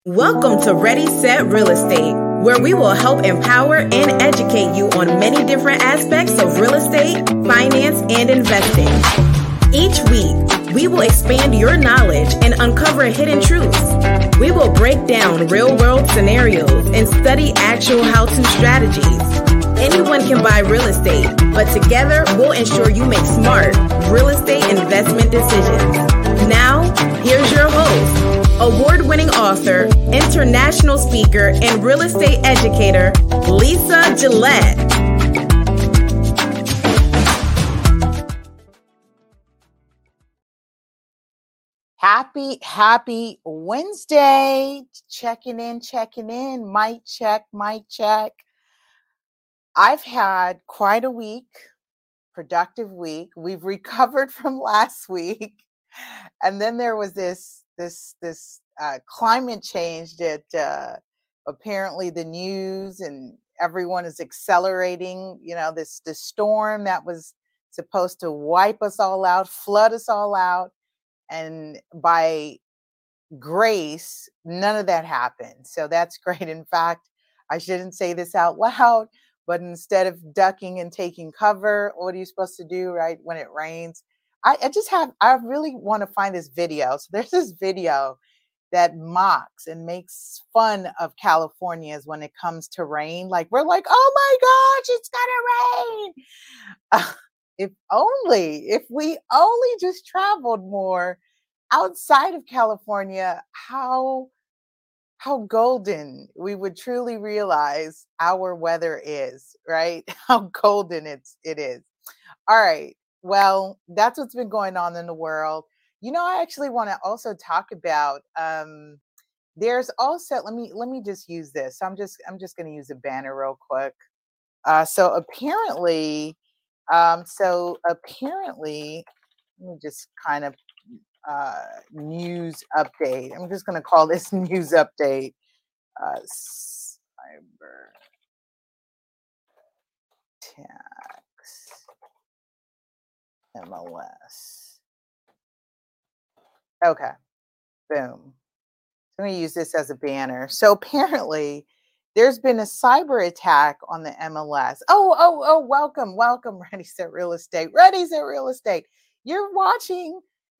Welcome to Ready, Set, Real Estate, where we will help empower and educate you on many different aspects of real estate, finance, and investing. Each week, we will expand your knowledge and uncover hidden truths. We will break down real-world scenarios and study actual how-to strategies. Anyone can buy real estate, but together we'll ensure you make smart real estate investment decisions. Now, here's your host, award-winning author, international speaker, and real estate educator, Lisa Gillette. Happy Wednesday. Checking in. Mic check. I've had quite a week, productive week. We've recovered from last week. And then there was this climate change that apparently the news and everyone is accelerating, this storm that was supposed to wipe us all out, flood us all out. And by grace, none of that happened. So that's great. In fact, I shouldn't say this out loud, but instead of ducking and taking cover, what are you supposed to do, right, when it rains? I really want to find this video. So there's this video that mocks and makes fun of Californians when it comes to rain. Like, we're like, oh my gosh, it's gonna rain. If we only just traveled more outside of California, how golden we would truly realize our weather is, right? How golden it is. All right. Well, that's what's been going on in the world. I actually want to also talk about there's also let me just use this. I'm just going to use a banner real quick. So apparently, let me just kind of news update. I'm just going to call this news update. Cyber tax MLS. Okay, boom. So I'm going to use this as a banner. So apparently, there's been a cyber attack on the MLS. Oh, welcome. Ready, Set, Real Estate. You're watching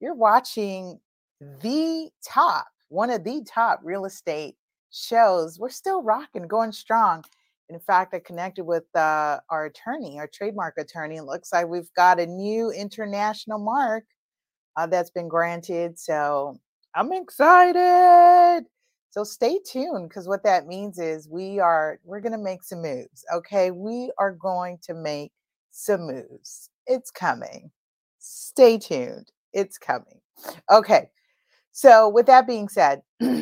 one of the top real estate shows. We're still rocking, going strong. In fact, I connected with our trademark attorney. It looks like we've got a new international mark that's been granted. So I'm excited. So stay tuned, because what that means is we're going to make some moves. Okay. We are going to make some moves. It's coming. Stay tuned. It's coming. Okay. So with that being said,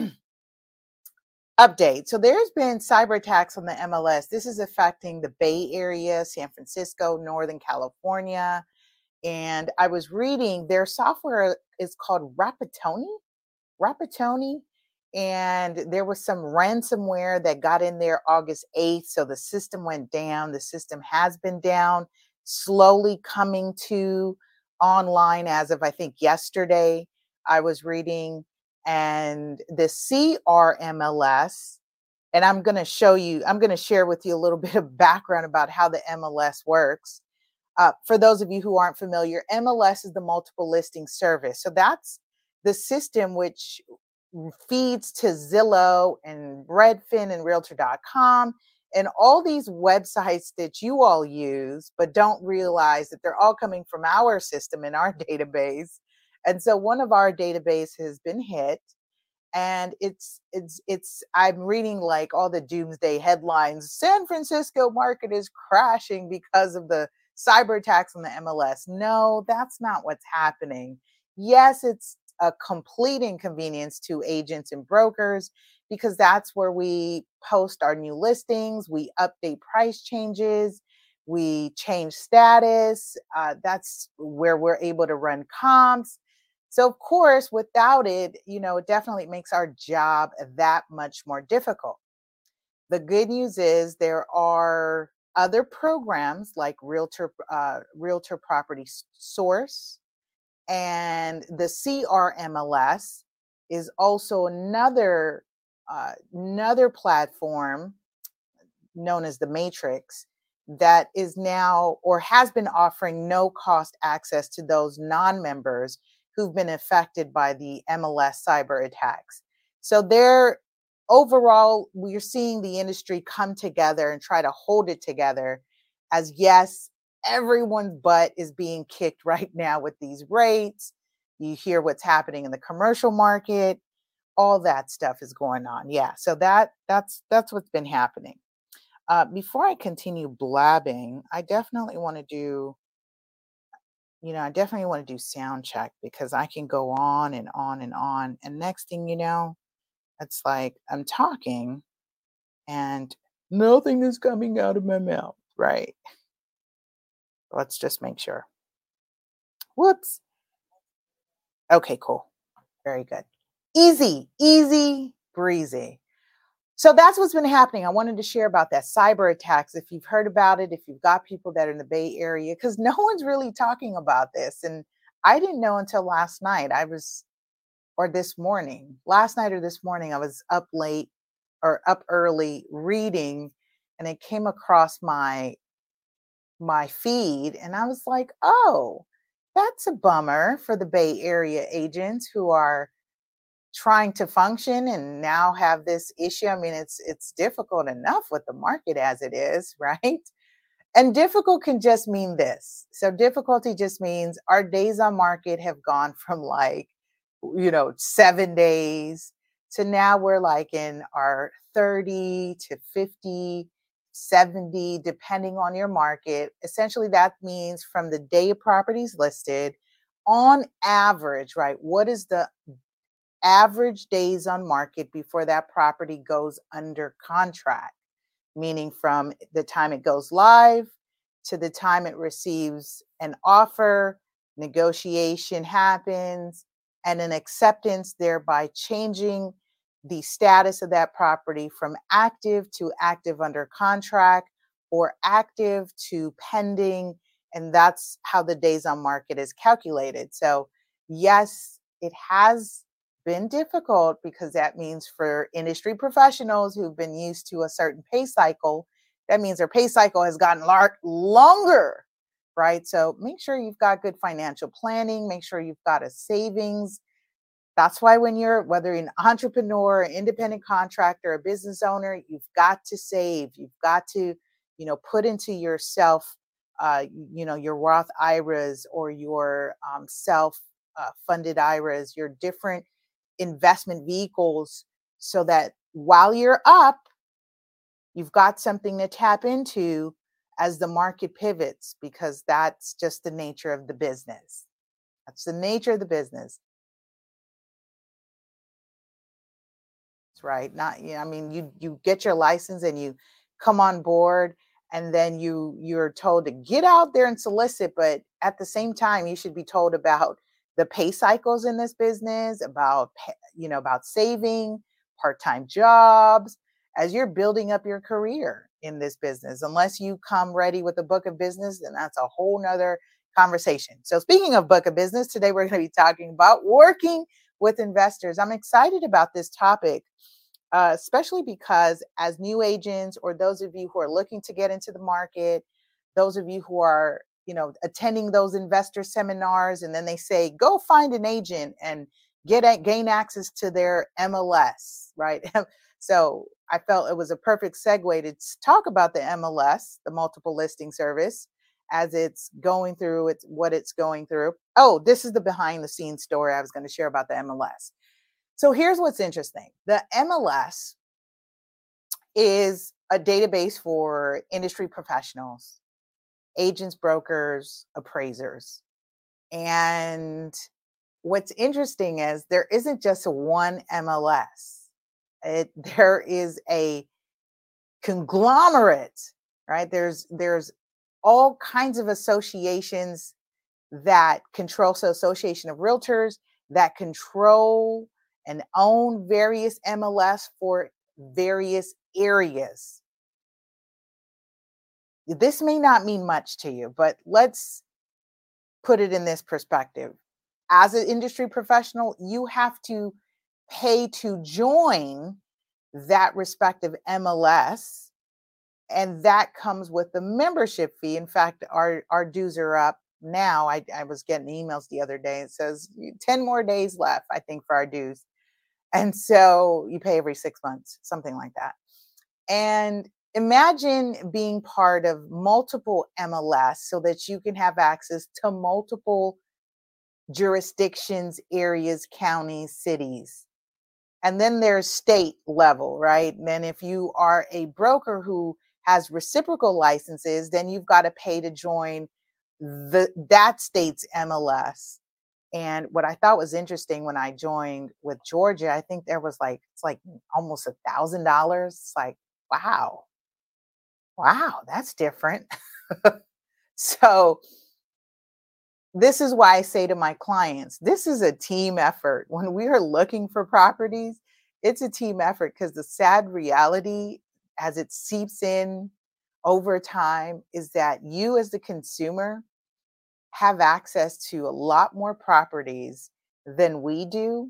update. So there's been cyber attacks on the MLS. This is affecting the Bay Area, San Francisco, Northern California. And I was reading their software is called Rapatoni. And there was some ransomware that got in there August 8th. So the system went down. The system has been down, slowly coming to online as of, I think, yesterday. I was reading, and the CRMLS, and I'm going to share with you a little bit of background about how the MLS works. For those of you who aren't familiar, MLS is the multiple listing service. So that's the system which feeds to Zillow and Redfin and Realtor.com and all these websites that you all use, but don't realize that they're all coming from our system in our database. And so one of our database has been hit, and I'm reading like all the doomsday headlines. San Francisco market is crashing because of the cyber attacks on the MLS. No, that's not what's happening. Yes, it's a complete inconvenience to agents and brokers, because that's where we post our new listings, we update price changes, we change status. That's where we're able to run comps. So of course, without it, it definitely makes our job that much more difficult. The good news is there are other programs like Realtor Property Source, and the CRMLS is also another another platform known as the Matrix that is now or has been offering no cost access to those non-members who've been affected by the MLS cyber attacks. So they're overall, we're seeing the industry come together and try to hold it together as yes, everyone's butt is being kicked right now with these rates. You hear what's happening in the commercial market, all that stuff is going on. Yeah, so that's what's been happening. Before I continue blabbing, I definitely want to do, I definitely want to do sound check because I can go on and on and on. And next thing you know, it's like I'm talking and nothing is coming out of my mouth, right? Let's just make sure. Whoops. Okay, cool. Very good. Easy, easy breezy. So that's what's been happening. I wanted to share about that cyber attacks. If you've heard about it, if you've got people that are in the Bay Area, because no one's really talking about this. And I didn't know until last night. Or this morning, last night or this morning, I was up late or up early reading, and it came across my feed, and I was like, oh, that's a bummer for the Bay Area agents who are trying to function and now have this issue. I mean, it's difficult enough with the market as it is, right? And difficult can just mean this. So difficulty just means our days on market have gone from like, 7 days to now we're like in our 30 to 50, 70, depending on your market. Essentially, that means from the day a property's listed, on average, right? What is the average days on market before that property goes under contract? Meaning from the time it goes live to the time it receives an offer, negotiation happens, and an acceptance, thereby changing the status of that property from active to active under contract or active to pending. And that's how the days on market is calculated. So yes, it has been difficult because that means for industry professionals who've been used to a certain pay cycle, that means their pay cycle has gotten longer, right? So make sure you've got good financial planning, make sure you've got a savings. That's why when whether you're an entrepreneur, independent contractor, a business owner, you've got to save, you've got to, put into yourself, your Roth IRAs or your self funded IRAs, your different investment vehicles, so that while you're up, you've got something to tap into as the market pivots, because that's just the nature of the business. That's the nature of the business. That's right. Not, I mean, you get your license and you come on board, and then you're told to get out there and solicit, but at the same time, you should be told about the pay cycles in this business, about saving, part-time jobs, as you're building up your career in this business. Unless you come ready with a book of business, then that's a whole nother conversation. So speaking of book of business, today we're going to be talking about working with investors. I'm excited about this topic, especially because as new agents, or those of you who are looking to get into the market, those of you who are attending those investor seminars, and then they say, go find an agent and gain access to their MLS, right? So I felt it was a perfect segue to talk about the MLS, the multiple listing service, as it's going through what it's going through. Oh, this is the behind the scenes story I was going to share about the MLS. So here's what's interesting. The MLS is a database for industry professionals, agents, brokers, appraisers. And what's interesting is there isn't just one MLS. There is a conglomerate, right? There's all kinds of associations that control, so Association of Realtors that control and own various MLS for various areas. This may not mean much to you, but let's put it in this perspective. As an industry professional, you have to pay to join that respective MLS, and that comes with the membership fee. In fact, our dues are up now. I was getting emails the other day. It says 10 more days left, I think, for our dues. And so you pay every 6 months, something like that. And imagine being part of multiple MLS so that you can have access to multiple jurisdictions, areas, counties, cities. And then there's state level, right? And then if you are a broker who has reciprocal licenses, then you've got to pay to join that state's MLS. And what I thought was interesting when I joined with Georgia, I think there was it's like almost $1,000. It's like, wow, that's different. So this is why I say to my clients, this is a team effort. When we are looking for properties, it's a team effort, because the sad reality as it seeps in over time is that you as the consumer have access to a lot more properties than we do.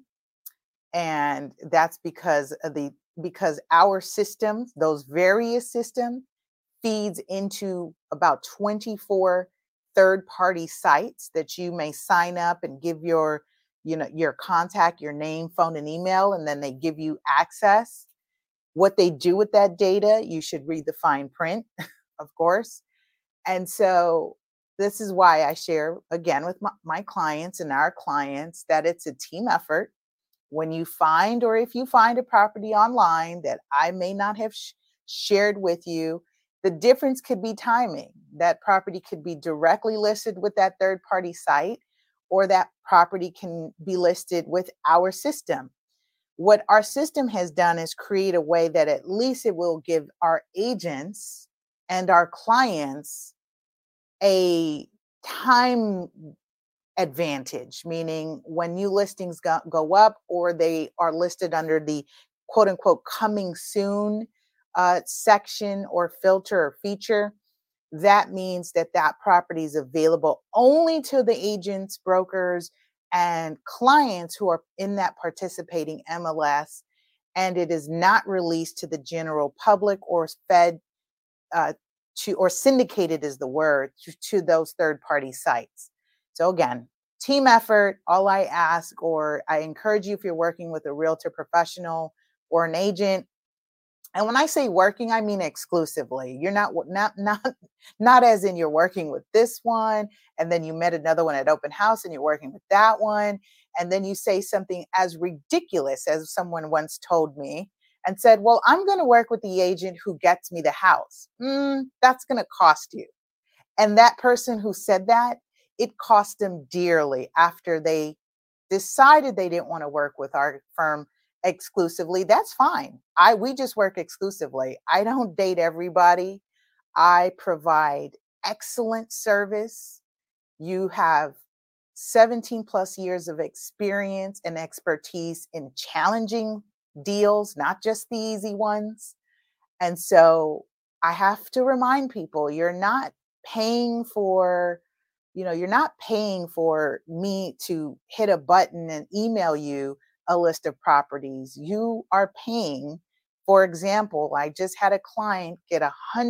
And that's because our systems, those various systems, feeds into about 24 third-party sites that you may sign up and give your contact, your name, phone, and email, and then they give you access. What they do with that data, you should read the fine print, of course. And so this is why I share again with my clients and our clients that it's a team effort. When you find, or if you find a property online that I may not have shared with you, the difference could be timing. That property could be directly listed with that third party site, or that property can be listed with our system. What our system has done is create a way that at least it will give our agents and our clients a time advantage, meaning when new listings go up, or they are listed under the quote unquote coming soon section or filter or feature, that means that property is available only to the agents, brokers, and clients who are in that participating MLS, and it is not released to the general public or fed or syndicated is the word, to those third-party sites. So again, team effort. All I ask, or I encourage you, if you're working with a realtor professional or an agent, and when I say working, I mean exclusively. You're not as in you're working with this one, and then you met another one at open house and you're working with that one, and then you say something as ridiculous as someone once told me and said, well, I'm going to work with the agent who gets me the house. That's going to cost you. And that person who said that, it cost them dearly after they decided they didn't want to work with our firm exclusively. That's fine. We just work exclusively. I don't date everybody. I provide excellent service. You have 17 plus years of experience and expertise in challenging deals, not just the easy ones. And so I have to remind people, you're not paying for me to hit a button and email you a list of properties. You are paying. For example, I just had a client get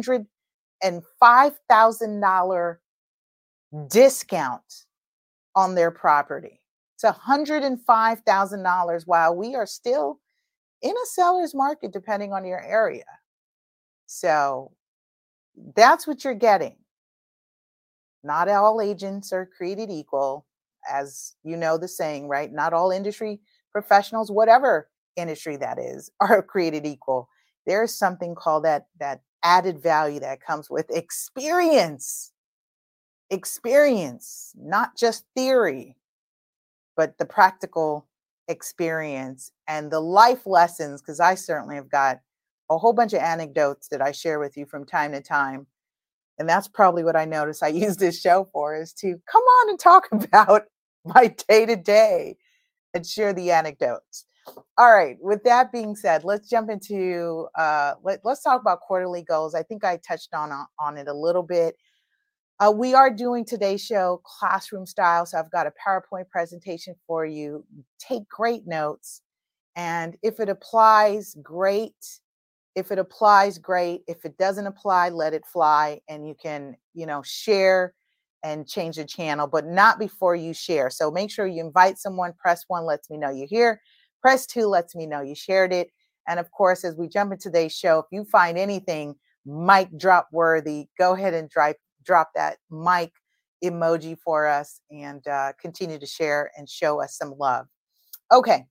$105,000 discount on their property. It's $105,000 while we are still in a seller's market, depending on your area. So that's what you're getting. Not all agents are created equal, as you know the saying, right? Not all industry professionals, whatever industry that is, are created equal. There's something called that added value that comes with experience. Experience, not just theory, but the practical experience and the life lessons, because I certainly have got a whole bunch of anecdotes that I share with you from time to time. And that's probably what I notice I use this show for, is to come on and talk about my day-to-day and share the anecdotes. All right. With that being said, let's jump into, let's talk about quarterly goals. I think I touched on it a little bit. We are doing today's show classroom style. So I've got a PowerPoint presentation for you. Take great notes. And if it applies, great. If it applies, great. If it doesn't apply, let it fly. And you can, share and change the channel, but not before you share. So make sure you invite someone. Press 1 lets me know you're here. Press 2 lets me know you shared it. And of course, as we jump into today's show, if you find anything mic drop worthy, go ahead and drop that mic emoji for us and continue to share and show us some love. Okay.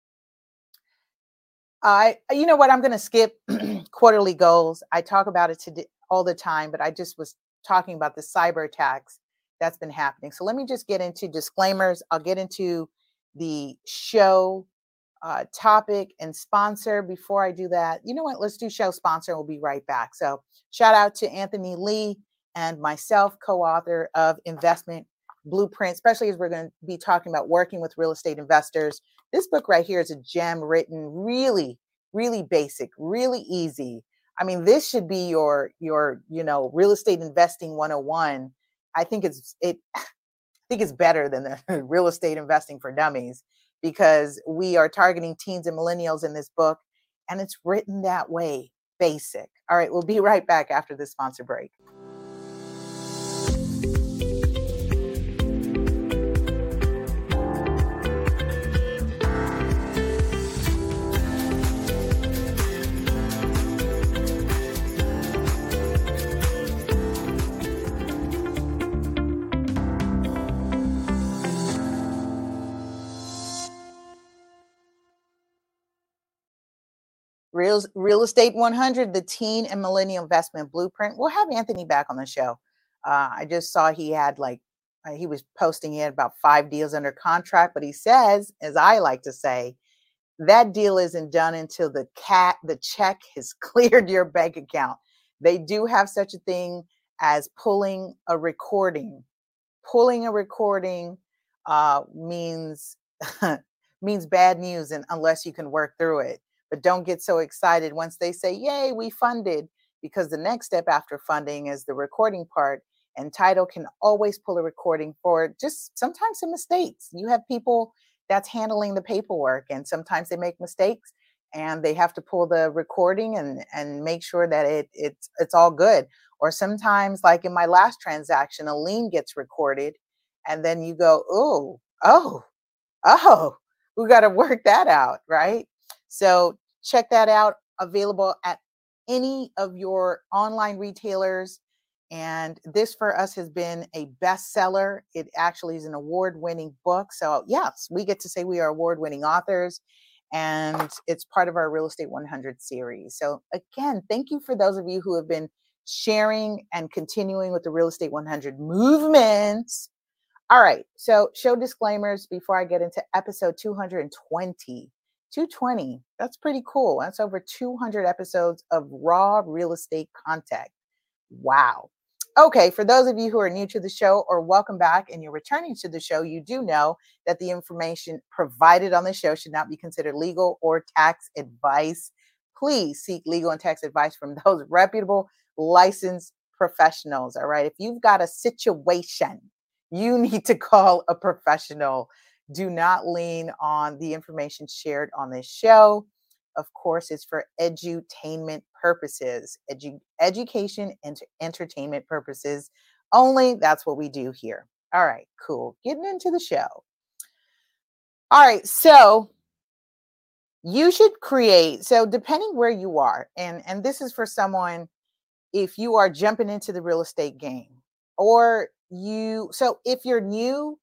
You know what? I'm going to skip quarterly goals. I talk about it today all the time, but I just was talking about the cyber attacks that's been happening. So let me just get into disclaimers. I'll get into the show topic and sponsor. Before I do that, you know what? Let's do show sponsor. We'll be right back. So shout out to Anthony Lee and myself, co-author of Investment Blueprint, especially as we're going to be talking about working with real estate investors. This book right here is a gem, written really, really basic, really easy. I mean, this should be your real estate investing 101. I think it's better than the real estate investing for dummies, because we are targeting teens and millennials in this book, and it's written that way, basic. All right, we'll be right back after this sponsor break. Real Estate 100, the Teen and Millennial Investment Blueprint. We'll have Anthony back on the show. I just saw he had he was posting, he had about 5 deals under contract, but he says, as I like to say, that deal isn't done until the check has cleared your bank account. They do have such a thing as pulling a recording. Pulling a recording means means bad news, and unless you can work through it. But don't get so excited once they say, yay, we funded, because the next step after funding is the recording part. And title can always pull a recording for just sometimes some mistakes. You have people that's handling the paperwork, and sometimes they make mistakes, and they have to pull the recording and make sure that it's all good. Or sometimes, like in my last transaction, a lien gets recorded, and then you go, oh, we got to work that out, right? So check that out, available at any of your online retailers. And this for us has been a bestseller. It actually is an award-winning book. So yes, we get to say we are award-winning authors, and it's part of our Real Estate 100 series. So again, thank you for those of you who have been sharing and continuing with the Real Estate 100 movement. All right, so show disclaimers before I get into episode 220. 220, that's pretty cool. That's over 200 episodes of raw real estate content. Wow. Okay, for those of you who are new to the show or welcome back and you're returning to the show, you do know that the information provided on the show should not be considered legal or tax advice. Please seek legal and tax advice from those reputable, licensed professionals. All right, if you've got a situation, you need to call a professional. Do not lean on the information shared on this show. Of course, it's for edutainment purposes, education and entertainment purposes only. That's what we do here. All right, cool. Getting into the show. All right, so you should create, so depending where you are, and this is for someone, if you are jumping into the real estate game, or so if you're new,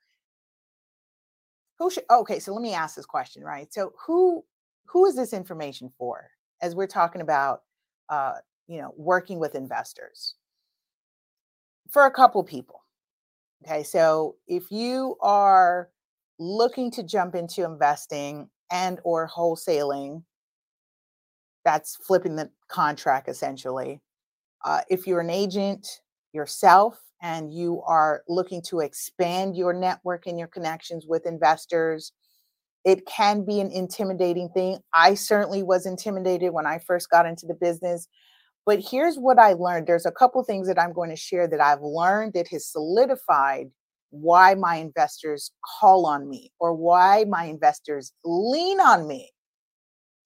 so let me ask this question, right? So who is this information for, as we're talking about, working with investors? For a couple people. Okay, so if you are looking to jump into investing and or wholesaling, that's flipping the contract essentially. If you're an agent yourself and you are looking to expand your network and your connections with investors, it can be an intimidating thing. I certainly was intimidated when I first got into the business. But here's what I learned. There's a couple things that I'm going to share that I've learned that has solidified why my investors call on me or why my investors lean on me.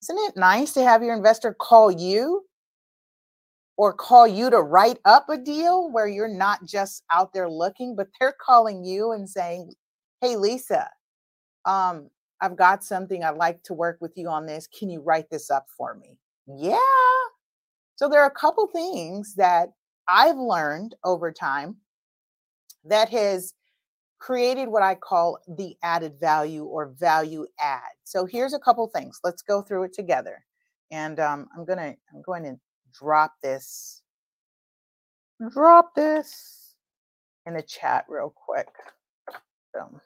Isn't it nice to have your investor call you or call you to write up a deal where you're not just out there looking, but they're calling you and saying, "Hey, Lisa, um, I've got something. I'd like to work with you on this. Can you write this up for me?" Yeah. So there are a couple things that I've learned over time that has created what I call the added value or value add. So here's a couple things. Let's go through it together. And I'm going to drop this drop this in the chat real quick. So I'm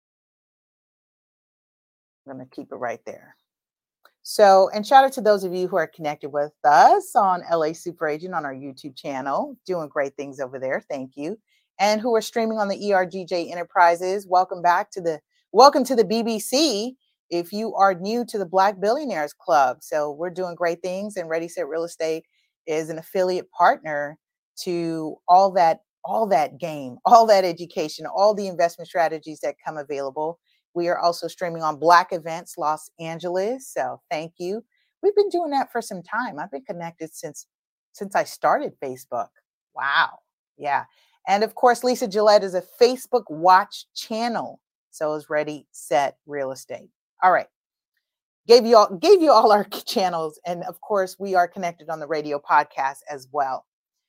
going to keep it right there. So, and shout out to those of you who are connected with us on LA Super Agent on our YouTube channel, doing great things over there. Thank you. And who are streaming on the ERGJ Enterprises. Welcome to the BBC. If you are new to the Black Billionaires Club. So we're doing great things, and Ready Set Real Estate is an affiliate partner to all that game, all that education, all the investment strategies that come available. We are also streaming on Black Events Los Angeles. So thank you. We've been doing that for some time. I've been connected since I started Facebook. Wow. Yeah. And of course, Lisa Gillette is a Facebook watch channel. So is Ready Set Real Estate. All right. Gave you all our channels. And of course, we are connected on the radio podcast as well.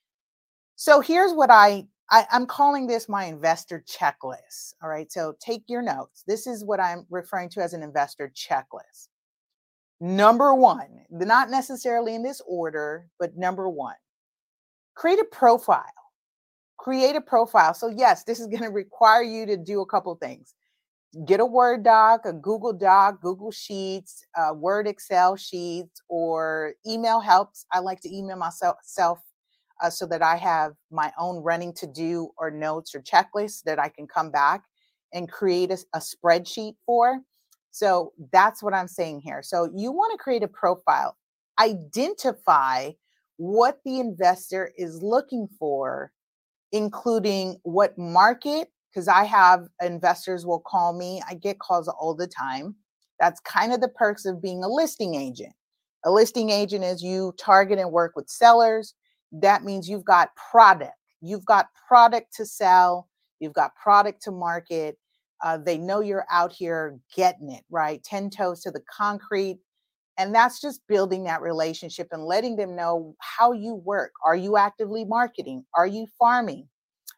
So here's what I'm calling this my investor checklist. All right. So take your notes. This is what I'm referring to as an investor checklist. Number one, not necessarily in this order, but number one, create a profile. Create a profile. So yes, this is going to require you to do a couple things. Get a Word doc, a Google Doc, Google Sheets, Word Excel sheets, or email helps. I like to email myself so that I have my own running to do or notes or checklists that I can come back and create a spreadsheet for. So that's what I'm saying here. So you want to create a profile, identify what the investor is looking for, including what market, because I have investors will call me. I get calls all the time. That's kind of the perks of being a listing agent. A listing agent is you target and work with sellers. That means you've got product. You've got product to sell. You've got product to market. They know you're out here getting it, right? 10 toes to the concrete. And that's just building that relationship and letting them know how you work. Are you actively marketing? Are you farming?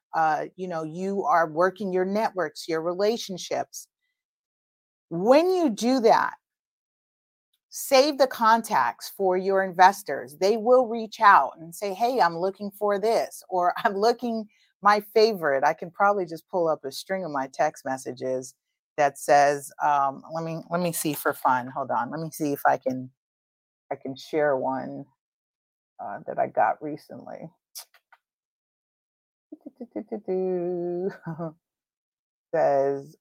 You are working your networks, your relationships. When you do that, save the contacts for your investors. They will reach out and say, "Hey, I'm looking for this," or "I'm looking, my favorite." I can probably just pull up a string of my text messages that says, let me see for fun. Hold on. Let me see if I can share one that I got recently. Says,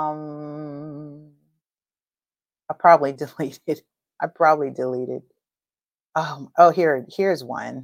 I probably deleted. I probably deleted. Here's one.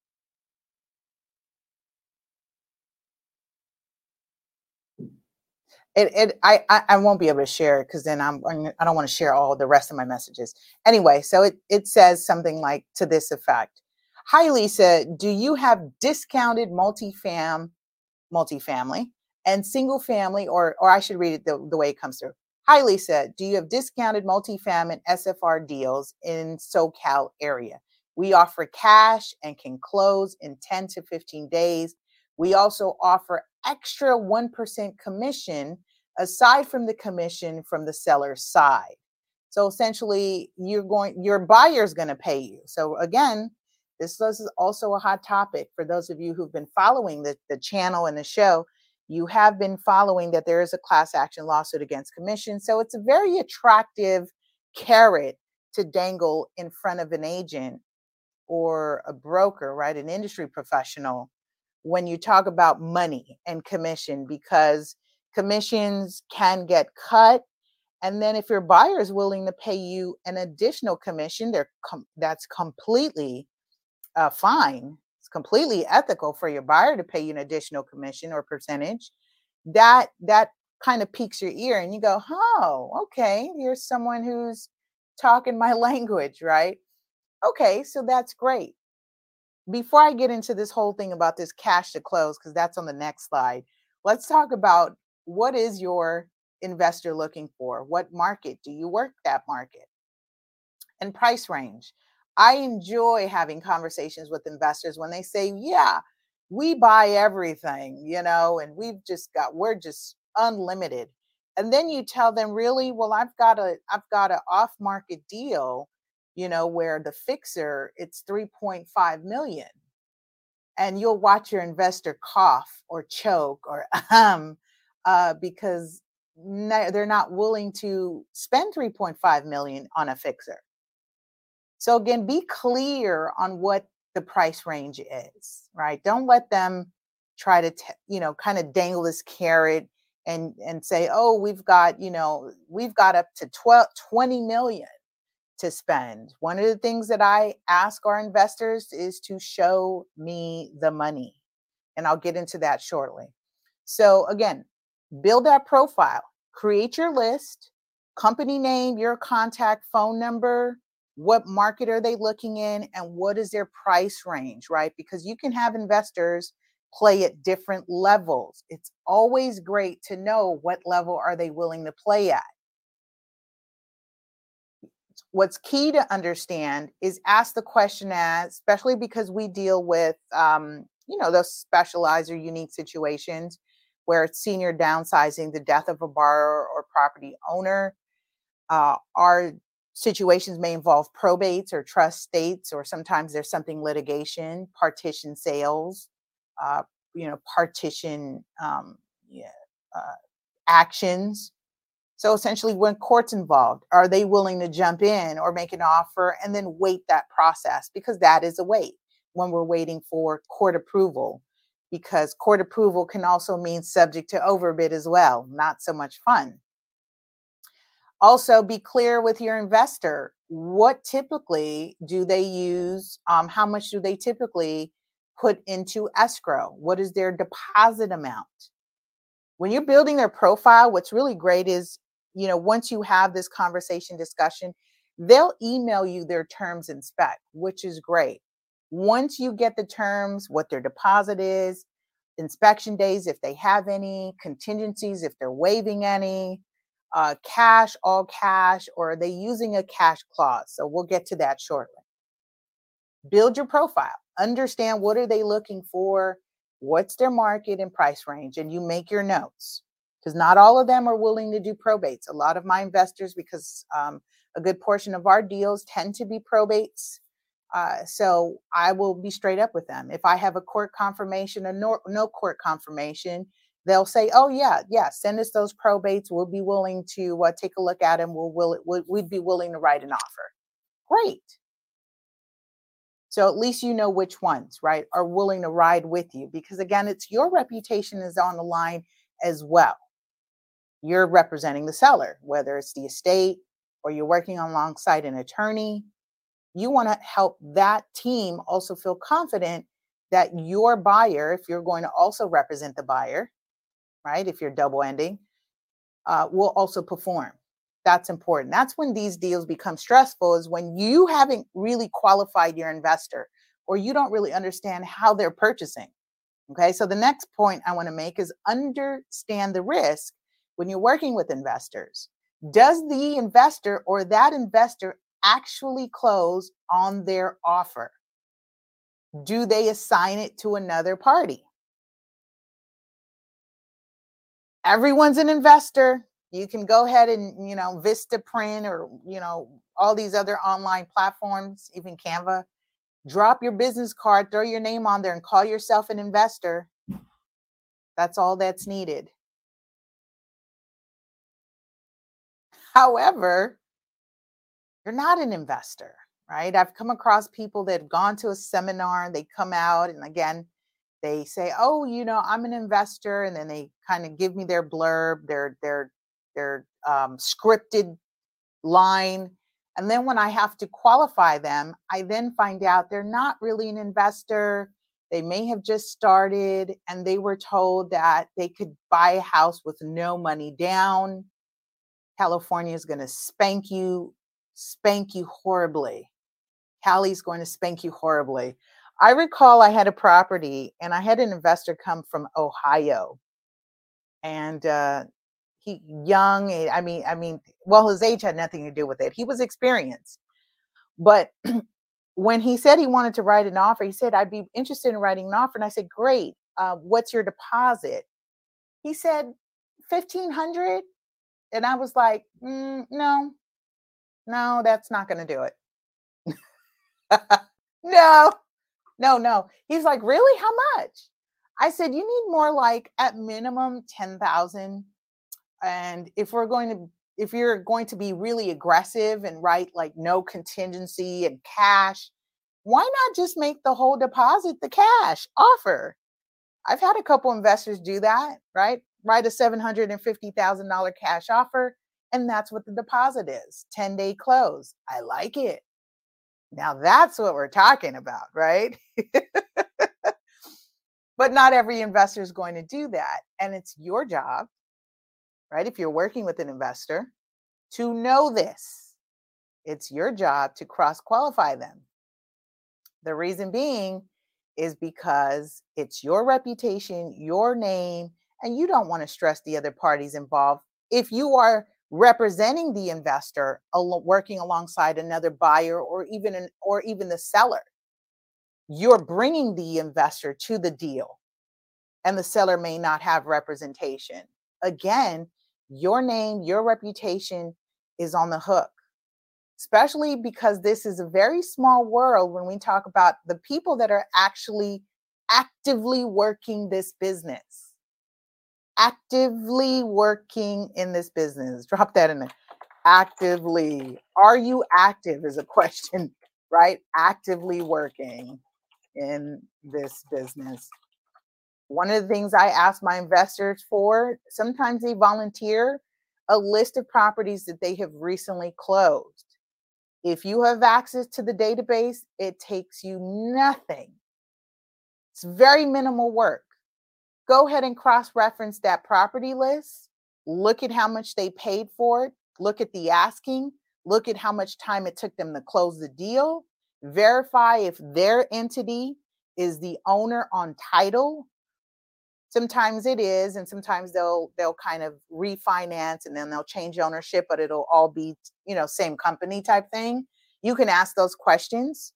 I won't be able to share it because then I don't want to share all the rest of my messages. Anyway, so it says something like to this effect. "Hi, Lisa, do you have discounted multifamily and single family," or I should read it the way it comes through. "Hi, Lisa, do you have discounted multifamily and SFR deals in SoCal area? We offer cash and can close in 10 to 15 days. We also offer extra 1% commission aside from the commission from the seller's side." So essentially, your buyer's going to pay you. So again, this is also a hot topic for those of you who've been following the channel and the show. You have been following that there is a class action lawsuit against commission. So it's a very attractive carrot to dangle in front of an agent or a broker, right? An industry professional when you talk about money and commission, because commissions can get cut. And then if your buyer is willing to pay you an additional commission, that's completely fine. It's completely ethical for your buyer to pay you an additional commission or percentage. That kind of piques your ear and you go, "Oh, okay, here's someone who's talking my language, right? Okay, so that's great. Before I get into this whole thing about this cash to close, because that's on the next slide, let's talk about what is your investor looking for? What market do you work that market? And price range. I enjoy having conversations with investors when they say, yeah, we buy everything, and we're just unlimited. And then you tell them, really, well, I've got a off-market deal, where the fixer it's 3.5 million. And you'll watch your investor cough or choke or because they're not willing to spend 3.5 million on a fixer. So again, be clear on what the price range is, right? Don't let them try to, kind of dangle this carrot and say, oh, we've got up to 20 million to spend. One of the things that I ask our investors is to show me the money. And I'll get into that shortly. So again, build that profile, create your list, company name, your contact phone number, what market are they looking in, and what is their price range, right? Because you can have investors play at different levels. It's always great to know what level are they willing to play at. What's key to understand is ask the question, especially because we deal with, those specialized or unique situations where it's senior downsizing, the death of a borrower or property owner. Our situations may involve probates or trust states, or sometimes there's something litigation, partition sales, partition yeah, uh, actions. So essentially, when court's involved, are they willing to jump in or make an offer and then wait that process? Because that is a wait when we're waiting for court approval, because court approval can also mean subject to overbid as well. Not so much fun. Also, be clear with your investor. What typically do they use? How much do they typically put into escrow? What is their deposit amount? When you're building their profile, what's really great is, once you have this conversation discussion, they'll email you their terms and spec, which is great. Once you get the terms, what their deposit is, inspection days, if they have any, contingencies, if they're waiving any, cash, all cash, or are they using a cash clause? So we'll get to that shortly. Build your profile. Understand what are they looking for, what's their market and price range, and you make your notes, because not all of them are willing to do probates. A lot of my investors, because a good portion of our deals tend to be probates, so I will be straight up with them. If I have a court confirmation or no court confirmation, they'll say, oh yeah, send us those probates. We'll be willing to take a look at them. We'd be willing to write an offer. Great. So at least you know which ones, right, are willing to ride with you, because again, it's your reputation is on the line as well. You're representing the seller, whether it's the estate or you're working alongside an attorney. You want to help that team also feel confident that your buyer, if you're going to also represent the buyer, right, if you're double ending, will also perform. That's important. That's when these deals become stressful, is when you haven't really qualified your investor, or you don't really understand how they're purchasing. Okay, so the next point I want to make is understand the risk when you're working with investors. Does the investor or that investor actually close on their offer? Do they assign it to another party? Everyone's an investor. You can go ahead and, Vistaprint or, all these other online platforms, even Canva, drop your business card, throw your name on there and call yourself an investor. That's all that's needed. However, you're not an investor, right? I've come across people that have gone to a seminar and they come out and again, they say, oh, I'm an investor. And then they kind of give me their blurb, their scripted line. And then when I have to qualify them, I then find out they're not really an investor. They may have just started and they were told that they could buy a house with no money down. California is going to spank you spank you horribly. Callie's going to spank you horribly. I recall I had a property and I had an investor come from Ohio, and he young. Well, his age had nothing to do with it. He was experienced, but when he said he wanted to write an offer, he said, I'd be interested in writing an offer. And I said, great. What's your deposit? He said, 1,500. And I was like, no, that's not going to do it. No. He's like, really? How much? I said, you need more, like at minimum 10,000. And if you're going to be really aggressive and write like no contingency and cash, why not just make the whole deposit the cash offer? I've had a couple investors do that, right? Write a $750,000 cash offer, and that's what the deposit is. 10-day close. I like it. Now that's what we're talking about, right? But not every investor is going to do that. And it's your job, right? If you're working with an investor, to know this. It's your job to cross-qualify them. The reason being is because it's your reputation, your name, and you don't want to stress the other parties involved. If you are representing the investor, working alongside another buyer or even the seller, you're bringing the investor to the deal, and the seller may not have representation. Again, your name, your reputation is on the hook, especially because this is a very small world when we talk about the people that are actually actively working this business. Actively working in this business. Drop that in there. Actively. Are you active is a question, right? Actively working in this business. One of the things I ask my investors for, sometimes they volunteer a list of properties that they have recently closed. If you have access to the database, it takes you nothing. It's very minimal work. Go ahead and cross-reference that property list. Look at how much they paid for it. Look at the asking. Look at how much time it took them to close the deal. Verify if their entity is the owner on title. Sometimes it is, and sometimes they'll kind of refinance and then they'll change ownership, but it'll all be, same company type thing. You can ask those questions.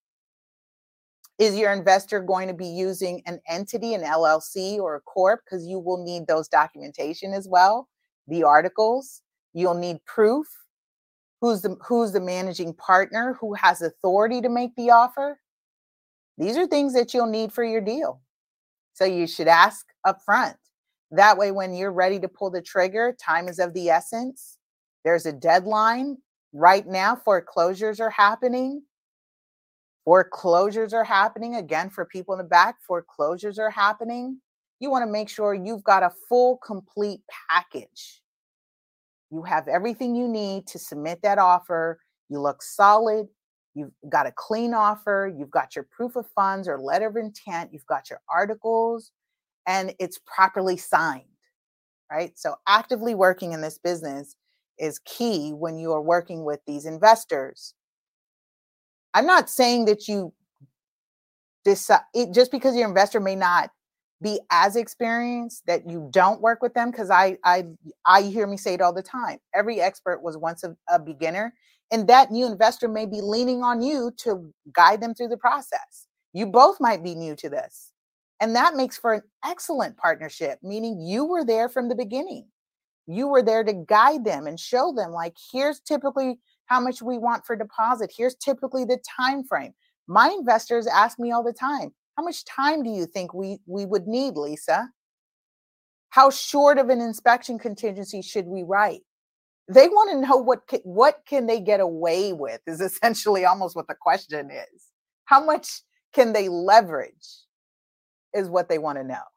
Is your investor going to be using an entity, an LLC or a corp? Because you will need those documentation as well. The articles, you'll need proof. Who's the managing partner? Who has authority to make the offer? These are things that you'll need for your deal. So you should ask up front. That way, when you're ready to pull the trigger, time is of the essence. There's a deadline. Right now, foreclosures are happening. Foreclosures are happening. Again, for people in the back, foreclosures are happening. You want to make sure you've got a full, complete package. You have everything you need to submit that offer. You look solid. You've got a clean offer. You've got your proof of funds or letter of intent. You've got your articles, and it's properly signed, right? So actively working in this business is key when you are working with these investors. I'm not saying that you decide just because your investor may not be as experienced that you don't work with them, because I hear me say it all the time. Every expert was once a beginner, and that new investor may be leaning on you to guide them through the process. You both might be new to this, and that makes for an excellent partnership, meaning you were there from the beginning. You were there to guide them and show them, like, here's typically how much we want for deposit. Here's typically the time frame. My investors ask me all the time, how much time do you think we would need, Lisa? How short of an inspection contingency should we write? They want to know what can they get away with is essentially almost what the question is. How much can they leverage is what they want to know.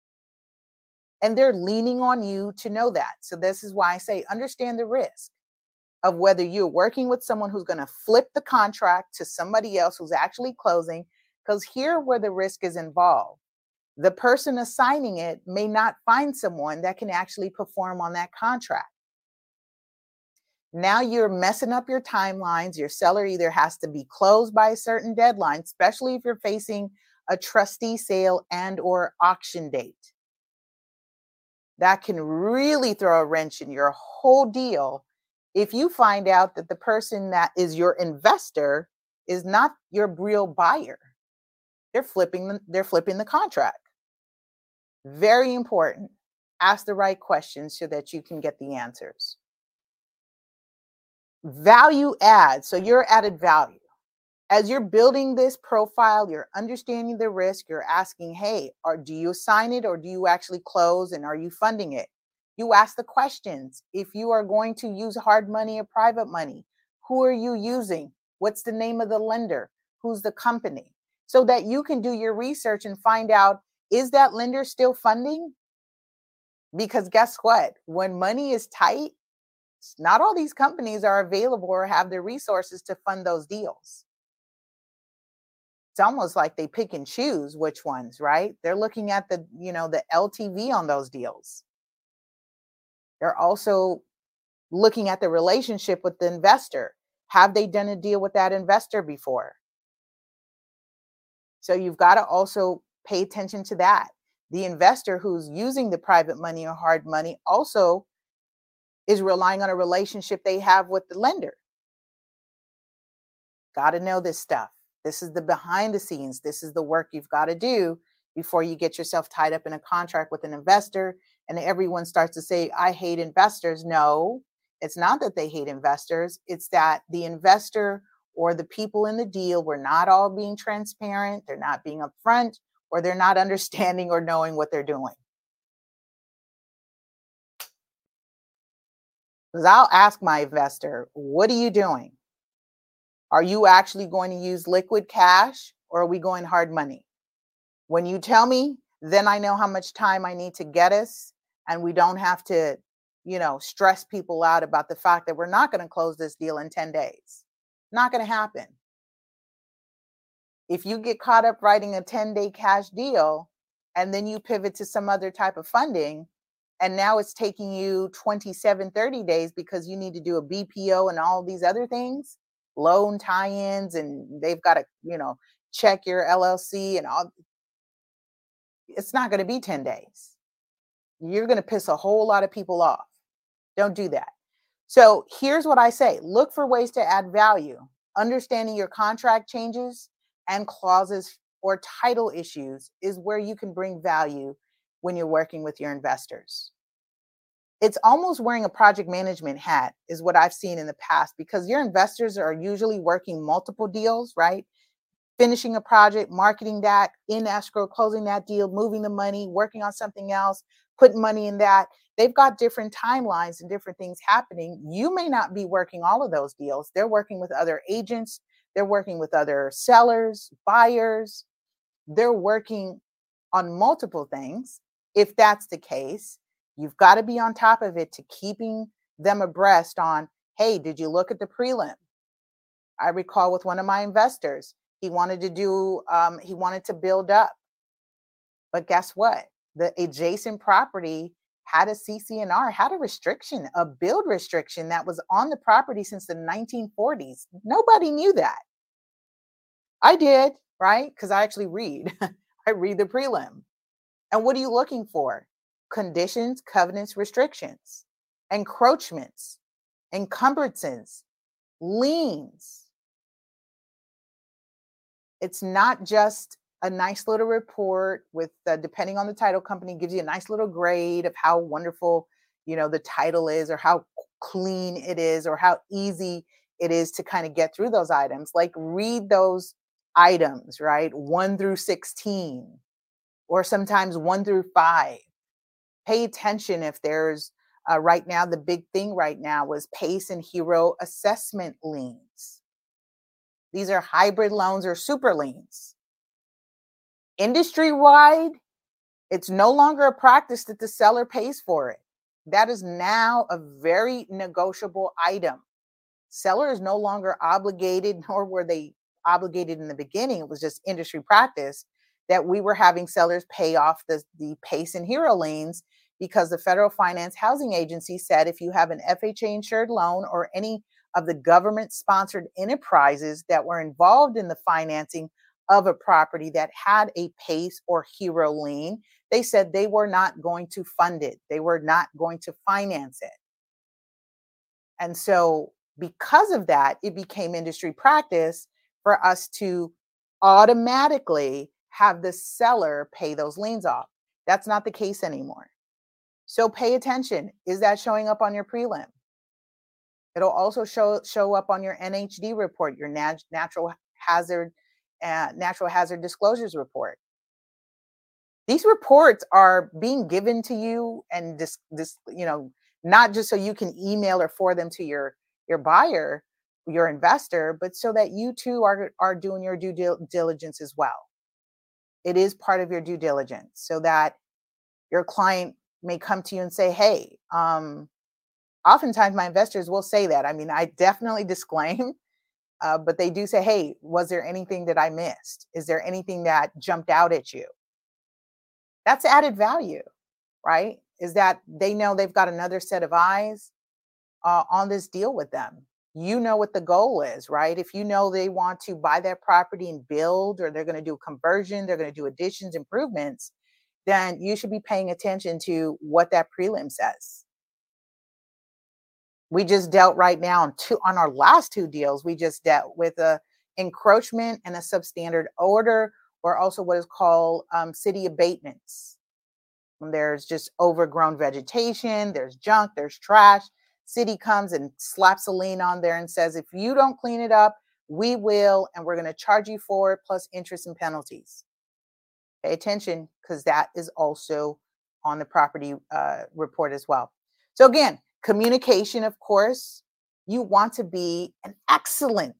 And they're leaning on you to know that. So this is why I say understand the risk of whether you're working with someone who's going to flip the contract to somebody else who's actually closing, because here where the risk is involved, the person assigning it may not find someone that can actually perform on that contract. Now you're messing up your timelines. Your seller either has to be closed by a certain deadline, especially if you're facing a trustee sale and or auction date. That can really throw a wrench in your whole deal if you find out that the person that is your investor is not your real buyer. They're flipping the contract. Very important. Ask the right questions so that you can get the answers. Value add. So you're added value. As you're building this profile, you're understanding the risk. You're asking, hey, do you assign it or do you actually close, and are you funding it? You ask the questions. If you are going to use hard money or private money, who are you using? What's the name of the lender? Who's the company? So that you can do your research and find out, is that lender still funding? Because guess what? When money is tight, not all these companies are available or have the resources to fund those deals. It's almost like they pick and choose which ones, right? They're looking at the LTV on those deals. They're also looking at the relationship with the investor. Have they done a deal with that investor before? So you've got to also pay attention to that. The investor who's using the private money or hard money also is relying on a relationship they have with the lender. Got to know this stuff. This is the behind the scenes. This is the work you've got to do before you get yourself tied up in a contract with an investor and everyone starts to say, I hate investors. No, it's not that they hate investors. It's that the investor or the people in the deal were not all being transparent. They're not being upfront, or they're not understanding or knowing what they're doing. Because I'll ask my investor, what are you doing? Are you actually going to use liquid cash or are we going hard money? When you tell me, then I know how much time I need to get us, and we don't have to, stress people out about the fact that we're not going to close this deal in 10 days. Not going to happen. If you get caught up writing a 10-day cash deal and then you pivot to some other type of funding, and now it's taking you 27, 30 days because you need to do a BPO and all these other things, loan tie-ins, and they've got to, check your LLC and all. It's not going to be 10 days. You're going to piss a whole lot of people off. Don't do that. So here's what I say. Look for ways to add value. Understanding your contract changes and clauses or title issues is where you can bring value when you're working with your investors. It's almost wearing a project management hat is what I've seen in the past, because your investors are usually working multiple deals, right? Finishing a project, marketing that, in escrow, closing that deal, moving the money, working on something else, putting money in that. They've got different timelines and different things happening. You may not be working all of those deals. They're working with other agents. They're working with other sellers, buyers. They're working on multiple things. If that's the case, you've got to be on top of it to keeping them abreast on, hey, did you look at the prelim? I recall with one of my investors, he wanted to build up. But guess what? The adjacent property had a CC&R, had a restriction, a build restriction that was on the property since the 1940s. Nobody knew that. I did, right? Because I actually read. I read the prelim. And what are you looking for? Conditions, covenants, restrictions, encroachments, encumbrances, liens. It's not just a nice little report with, depending on the title company, gives you a nice little grade of how wonderful, the title is, or how clean it is, or how easy it is to kind of get through those items. Like, read those items, right? 1 through 16, or sometimes 1 through 5. Pay attention if there's, right now, the big thing right now was PACE and HERO assessment liens. These are hybrid loans or super liens. Industry-wide, it's no longer a practice that the seller pays for it. That is now a very negotiable item. Seller is no longer obligated, nor were they obligated in the beginning. It was just industry practice that we were having sellers pay off the PACE and HERO liens, because the Federal Finance Housing Agency said if you have an FHA insured loan or any of the government sponsored enterprises that were involved in the financing of a property that had a PACE or HERO lien, they said they were not going to fund it. They were not going to finance it. And so because of that, it became industry practice for us to automatically have the seller pay those liens off. That's not the case anymore. So pay attention. Is that showing up on your prelim? It'll also show up on your NHD report, your natural hazard disclosures report. These reports are being given to you, and not just so you can email or forward them to your buyer, your investor, but so that you too are doing your due diligence as well. It is part of your due diligence, so that your client may come to you and say, hey, oftentimes my investors will say that. I mean, I definitely disclaim, but they do say, hey, was there anything that I missed? Is there anything that jumped out at you? That's added value, right? Is that they know they've got another set of eyes on this deal with them. You know what the goal is, right? If you know they want to buy that property and build, or they're going to do conversion, they're going to do additions, improvements, then you should be paying attention to what that prelim says. We just dealt right now on our last two deals, we just dealt with a encroachment and a substandard order, or also what is called city abatements. And there's just overgrown vegetation, there's junk, there's trash. City comes and slaps a lien on there and says, if you don't clean it up, we will, and we're going to charge you for it, plus interest and penalties. Pay attention, because that is also on the property report as well. So again, communication, of course, you want to be an excellent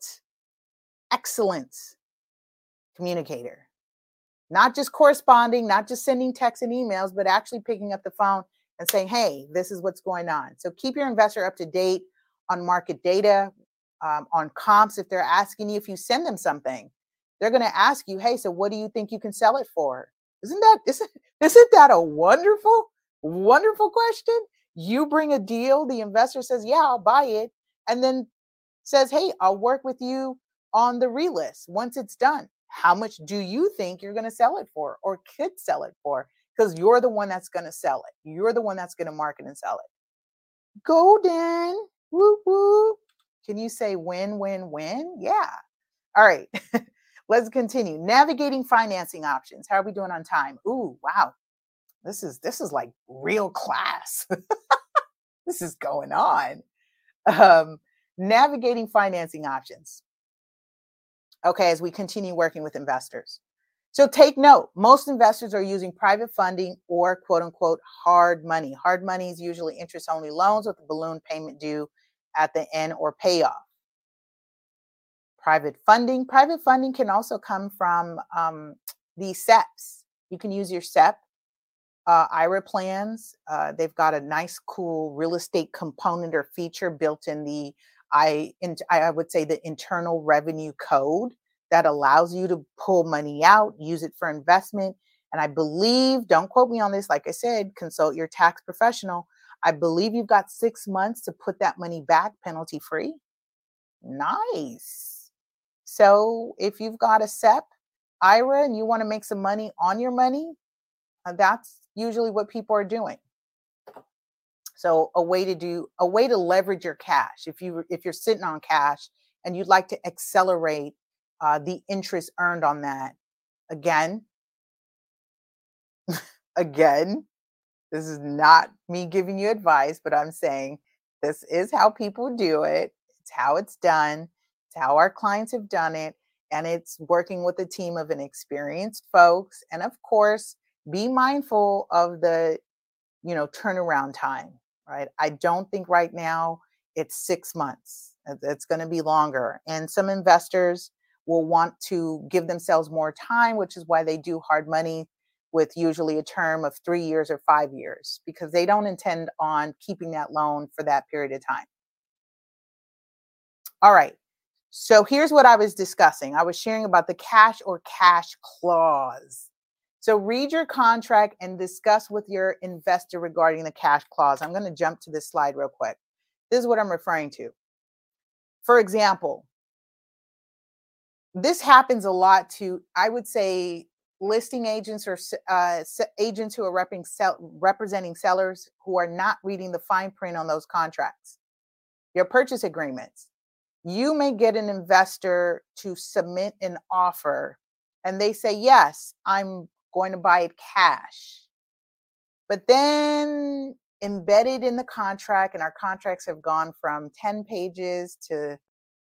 communicator. Not just corresponding, not just sending texts and emails, but actually picking up the phone and saying, hey, this is what's going on. So keep your investor up to date on market data, on comps. If they're asking you, if you send them something, they're going to ask you, hey, so what do you think you can sell it for? Isn't that a wonderful question? You bring a deal, the investor says, yeah, I'll buy it, and then says, hey, I'll work with you on the relist once it's done. How much do you think you're going to sell it for, or could sell it for? Because you're the one that's going to sell it. You're the one that's going to market and sell it. Golden. Woo woo. Can you say win, win, win? Yeah. All right. Let's continue. Navigating financing options. How are we doing on time? Ooh, wow. This is like real class. This is going on. Navigating financing options. Okay, as we continue working with investors. So take note, most investors are using private funding or quote unquote hard money. Hard money is usually interest only loans with a balloon payment due at the end or payoff. Private funding can also come from the SEPs. You can use your SEP, IRA plans. They've got a nice, cool real estate component or feature built in the, I would say, the Internal Revenue Code that allows you to pull money out, use it for investment. And I believe, don't quote me on this, like I said, consult your tax professional. I believe you've got 6 months to put that money back penalty free. Nice. So if you've got a SEP, IRA, and you want to make some money on your money, that's usually what people are doing. So a way to leverage your cash. If you're sitting on cash and you'd like to accelerate the interest earned on that, again, this is not me giving you advice, but I'm saying this is how people do it. It's how it's done. It's how our clients have done it. And it's working with a team of inexperienced folks. And of course, be mindful of the, turnaround time, right? I don't think right now it's 6 months. It's going to be longer. And some investors will want to give themselves more time, which is why they do hard money with usually a term of 3 years or 5 years, because they don't intend on keeping that loan for that period of time. All right. So here's what I was discussing. I was sharing about the cash or cash clause. So read your contract and discuss with your investor regarding the cash clause. I'm going to jump to this slide real quick. This is what I'm referring to. For example, this happens a lot to, I would say, listing agents or agents who are representing sellers who are not reading the fine print on those contracts, your purchase agreements. You may get an investor to submit an offer and they say, yes, I'm going to buy it cash. But then embedded in the contract, and our contracts have gone from 10 pages to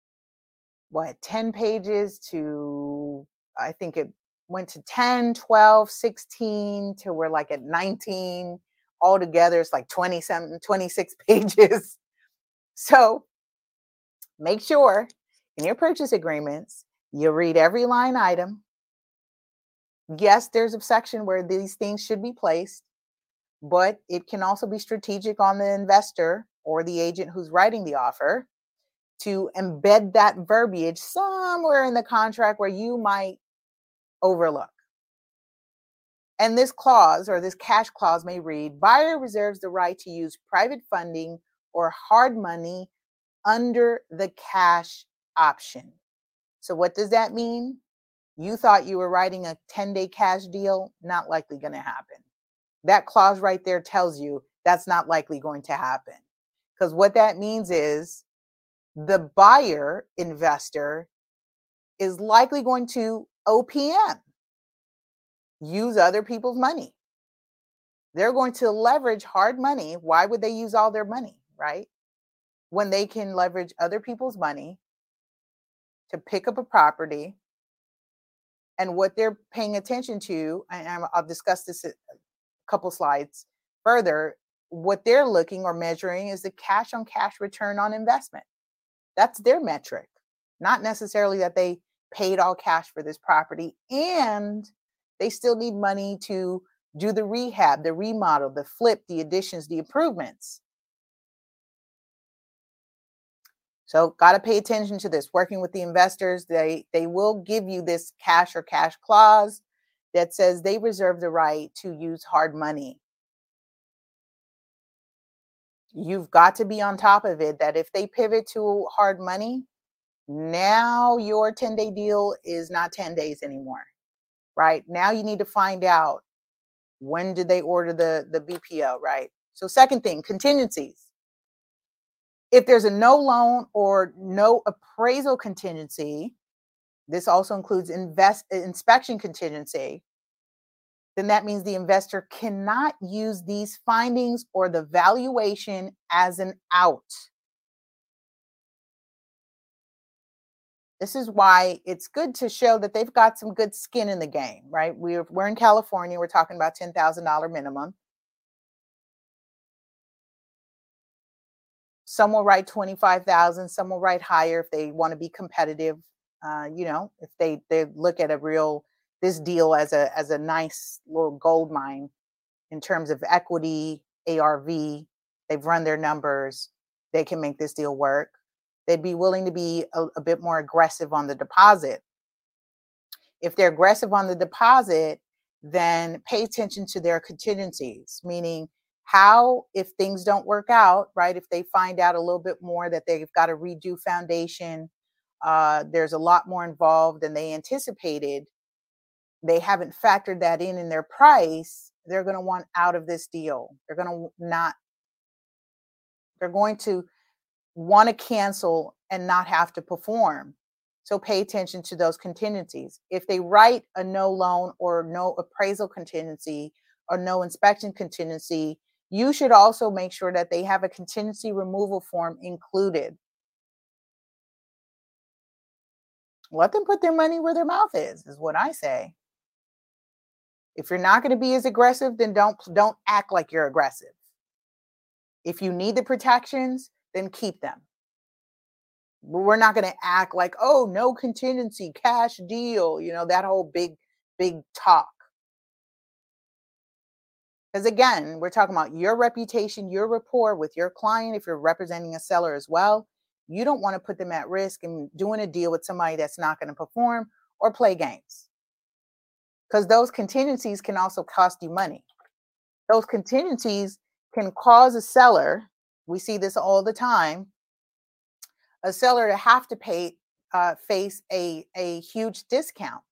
10 pages to, I think it went to 10, 12, 16 to we're like at 19. Altogether, it's like 20 something, 26 pages. So make sure in your purchase agreements, you read every line item. Yes, there's a section where these things should be placed, but it can also be strategic on the investor or the agent who's writing the offer to embed that verbiage somewhere in the contract where you might overlook. And this clause or this cash clause may read, buyer reserves the right to use private funding or hard money under the cash option. So what does that mean? You thought you were writing a 10-day cash deal, not likely going to happen. That clause right there tells you that's not likely going to happen. Because what that means is the buyer investor is likely going to OPM, use other people's money. They're going to leverage hard money. Why would they use all their money, right? When they can leverage other people's money to pick up a property. And what they're paying attention to, and I'll discuss this a couple slides further, what they're looking or measuring is the cash on cash return on investment. That's their metric, not necessarily that they paid all cash for this property and they still need money to do the rehab, the remodel, the flip, the additions, the improvements. So got to pay attention to this. Working with the investors, they will give you this cash or cash clause that says they reserve the right to use hard money. You've got to be on top of it that if they pivot to hard money, now your 10-day deal is not 10 days anymore, right? Now you need to find out when did they order the BPO, right? So second thing, contingencies. If there's a no loan or no appraisal contingency, this also includes inspection contingency, then that means the investor cannot use these findings or the valuation as an out. This is why it's good to show that they've got some good skin in the game, right? We're in California. We're talking about $10,000 minimum. Some will write 25,000. Some will write higher if they want to be competitive. If they look at this deal as a nice little gold mine in terms of equity, ARV. They've run their numbers. They can make this deal work. They'd be willing to be a bit more aggressive on the deposit. If they're aggressive on the deposit, then pay attention to their contingencies, meaning how, if things don't work out, right? If they find out a little bit more that they've got to redo foundation, there's a lot more involved than they anticipated. They haven't factored that in their price. They're going to want out of this deal. They're going to want to cancel and not have to perform. So pay attention to those contingencies. If they write a no loan or no appraisal contingency or no inspection contingency, you should also make sure that they have a contingency removal form included. Let them put their money where their mouth is what I say. If you're not going to be as aggressive, then don't act like you're aggressive. If you need the protections, then keep them. But we're not going to act like, oh, no contingency, cash deal, that whole big talk. Because again, we're talking about your reputation, your rapport with your client. If you're representing a seller as well, you don't want to put them at risk and doing a deal with somebody that's not going to perform or play games. because those contingencies can also cost you money. Those contingencies can cause a seller, we see this all the time, a seller to have to face a huge discount.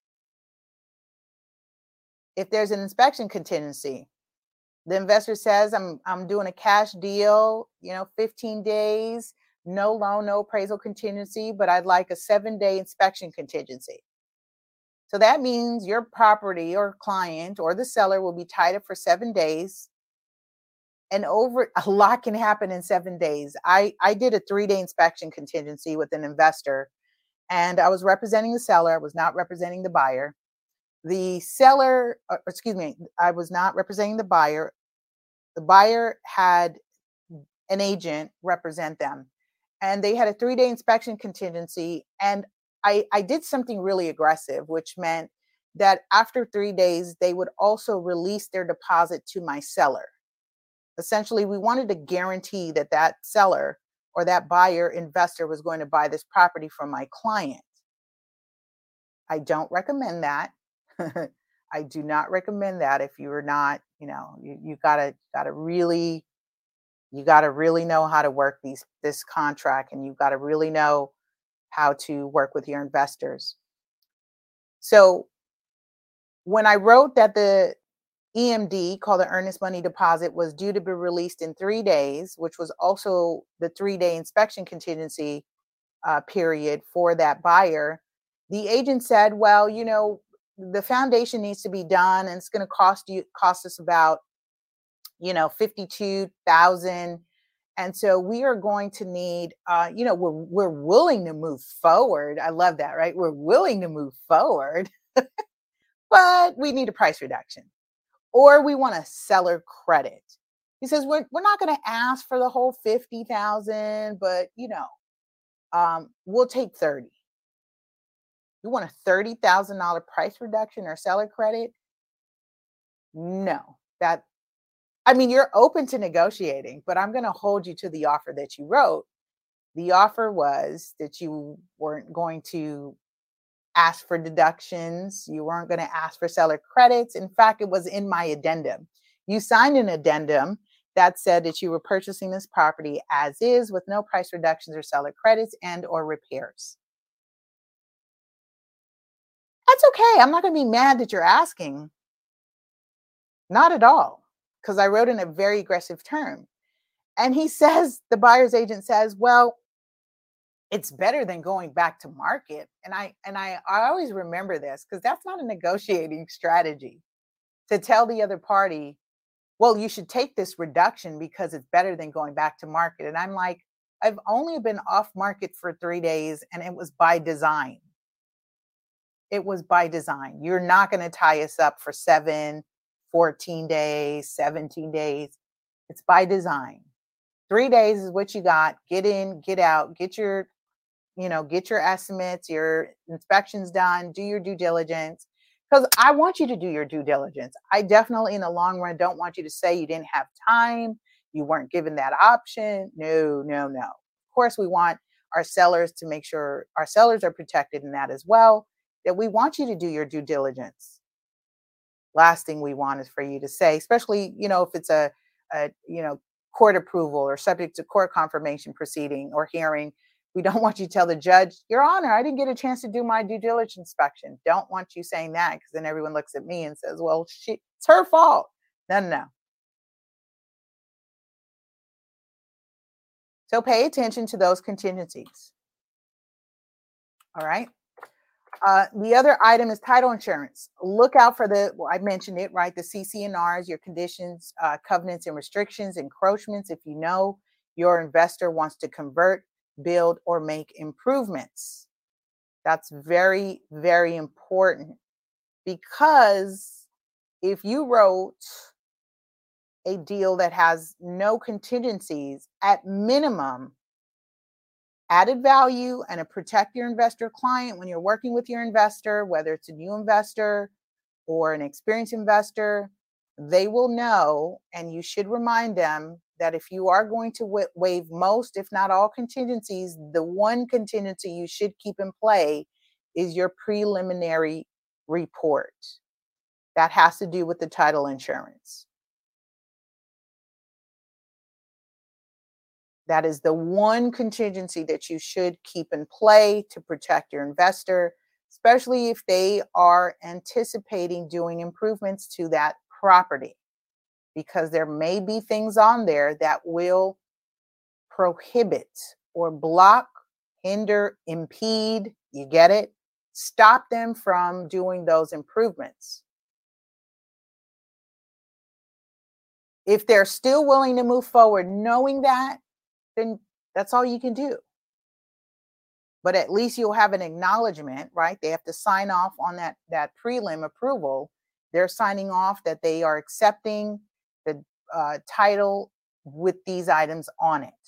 If there's an inspection contingency, the investor says, I'm doing a cash deal, 15 days, no loan, no appraisal contingency, but I'd like a 7-day inspection contingency. So that means your property or client or the seller will be tied up for 7 days. And a lot can happen in 7 days. I did a 3-day inspection contingency with an investor, and I was representing the seller. I was not representing the buyer. The seller, excuse me, I was not representing the buyer. The buyer had an agent represent them, and they had a 3-day inspection contingency. And I did something really aggressive, which meant that after 3 days, they would also release their deposit to my seller. Essentially, we wanted to guarantee that that seller or that buyer investor was going to buy this property from my client. I don't recommend that. I do not recommend that if you are not, you gotta really know how to work this contract, and you've got to really know how to work with your investors. So when I wrote that the EMD, called the earnest money deposit, was due to be released in 3 days, which was also the 3-day inspection contingency period for that buyer, the agent said, well, the foundation needs to be done, and it's going to cost us about, $52,000. And so we are going to need, we're willing to move forward. I love that, right? We're willing to move forward, but we need a price reduction, or we want a seller credit. He says, we're not going to ask for the whole 50,000, but we'll take 30. You want a $30,000 price reduction or seller credit? No, you're open to negotiating, but I'm going to hold you to the offer that you wrote. The offer was that you weren't going to ask for deductions. You weren't going to ask for seller credits. In fact, it was in my addendum. You signed an addendum that said that you were purchasing this property as is with no price reductions or seller credits and or repairs. That's okay. I'm not going to be mad that you're asking. Not at all, because I wrote in a very aggressive term. And the buyer's agent says, well, it's better than going back to market. And I always remember this, because that's not a negotiating strategy, to tell the other party, well, you should take this reduction because it's better than going back to market. And I'm like, I've only been off market for 3 days, and it was by design. It was by design. You're not going to tie us up for 7, 14 days, 17 days. It's by design. 3 days is what you got. Get in, get out, get your estimates, your inspections done, do your due diligence. Because I want you to do your due diligence. I definitely, in the long run, don't want you to say you didn't have time, you weren't given that option. No. Of course, we want our sellers to make sure our sellers are protected in that as well, that we want you to do your due diligence. Last thing we want is for you to say, especially, if it's a court approval or subject to court confirmation proceeding or hearing, we don't want you to tell the judge, Your Honor, I didn't get a chance to do my due diligence inspection. Don't want you saying that, because then everyone looks at me and says, well, it's her fault. No. So pay attention to those contingencies. All right. The other item is title insurance. Look out for I mentioned it, right? The CC&Rs, your conditions, covenants and restrictions, encroachments, if you know your investor wants to convert, build, or make improvements. That's very, very important, because if you wrote a deal that has no contingencies, at minimum, added value and protect your investor client when you're working with your investor, whether it's a new investor or an experienced investor, they will know, and you should remind them that if you are going to waive most, if not all contingencies, the one contingency you should keep in play is your preliminary report. That has to do with the title insurance. That is the one contingency that you should keep in play to protect your investor, especially if they are anticipating doing improvements to that property, because there may be things on there that will prohibit or block, hinder, impede, you get it? Stop them from doing those improvements. If they're still willing to move forward knowing that, then that's all you can do. But at least you'll have an acknowledgement, right? They have to sign off on that prelim approval. They're signing off that they are accepting the title with these items on it